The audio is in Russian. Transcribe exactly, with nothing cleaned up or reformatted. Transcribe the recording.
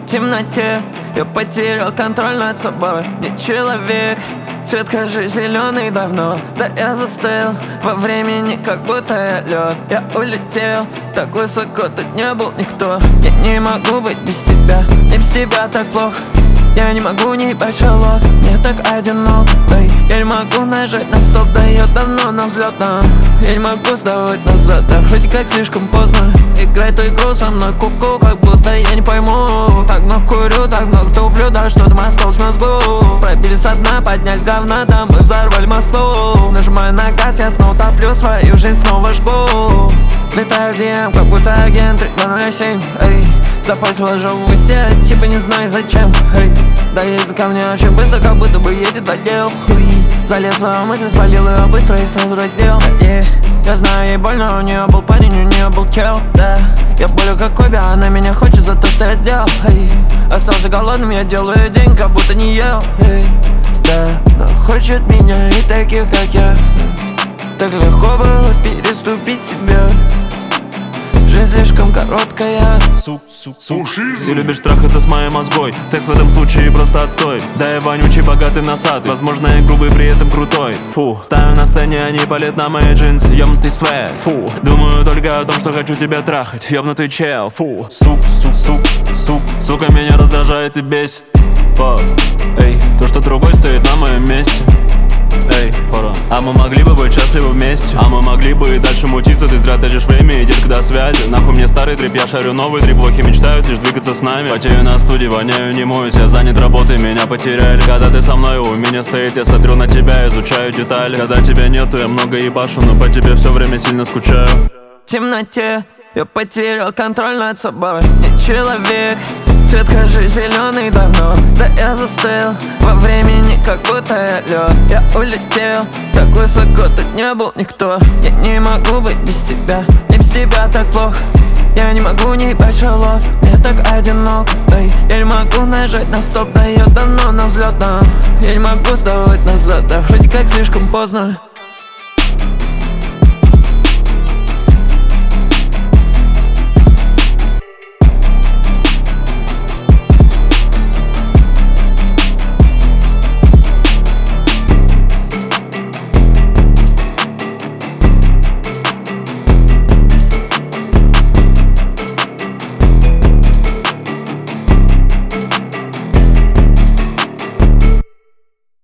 темноте я потерял контроль над собой. Не человек, цвет кожи зеленый давно. Да я застыл во времени, как будто я лед. Я улетел так высоко, тут не был никто. Я не могу быть без тебя, мне без тебя так плохо. Я не могу не большой, мне так одинок. Эй, я не могу нажать на стоп, да я давно на взлетном. Я не могу сдавать назад, да вроде как слишком поздно. Играй эту игру со мной, ку-ку, как будто я не пойму. Так много курю, так много туплю, да что там осталось в мозгу. Пробили со дна, поднялись говна, да мы взорвали Москву. Нажимаю на газ, я снова топлю, свою жизнь снова жгу. Летаю в ди эм, как будто агент три два ноль семь. Эй, запостила жопу сеть, типа не знаю зачем. Эй, да едет ко мне очень быстро, как будто бы едет в отдел. Залез в свою мысль, спалил ее быстро и сразу раздел. yeah. Я знаю, ей больно, у нее был парень, у нее был чел. Да, я болю как Коби, она меня хочет за то, что я сделал. Эй, остался голодным, я делаю день, как будто не ел. Эй, да, но хочет меня и таких, как я. Так легко было переступить себя. Жизнь слишком короткая. Сук, сук, сук. Ты любишь трахаться с моей мозгой. Секс в этом случае просто отстой. Да я вонючий, богатый, носатый. Возможно, я грубый, при этом крутой. Фу, ставим на сцене, они палят на мои джинсы. Ёбнутый свет, фу. Думаю только о том, что хочу тебя трахать. Ёбнутый чел, фу. Сук, сук, сук, сук. Сука меня раздражает и бесит. Фак, эй, то, что другой стоит на моем месте. Эй, пора. А мы могли бы быть счастливы вместе. А мы могли бы и дальше мутиться. Ты зря тратишь время и детка до связи. Нахуй мне старый трип, я шарю новый трип. Плохи мечтают лишь двигаться с нами. Потею на студии, воняю, не моюсь. Я занят работой, меня потеряли. Когда ты со мной, у меня стоит, я смотрю на тебя, изучаю детали. Когда тебя нету, я много ебашу, но по тебе все время сильно скучаю. В темноте я потерял контроль над собой. Не человек, цвет кожи зеленый давно. Да я застыл во времени, как будто я лед. Я улетел так высоко, тут не был никто. Я не могу быть без тебя, мне без тебя так плохо. Я не могу не большой лов, мне так одинок. Эй, я не могу нажать на стоп, да я давно на взлетном. Я не могу сдавать назад, да вроде как слишком поздно.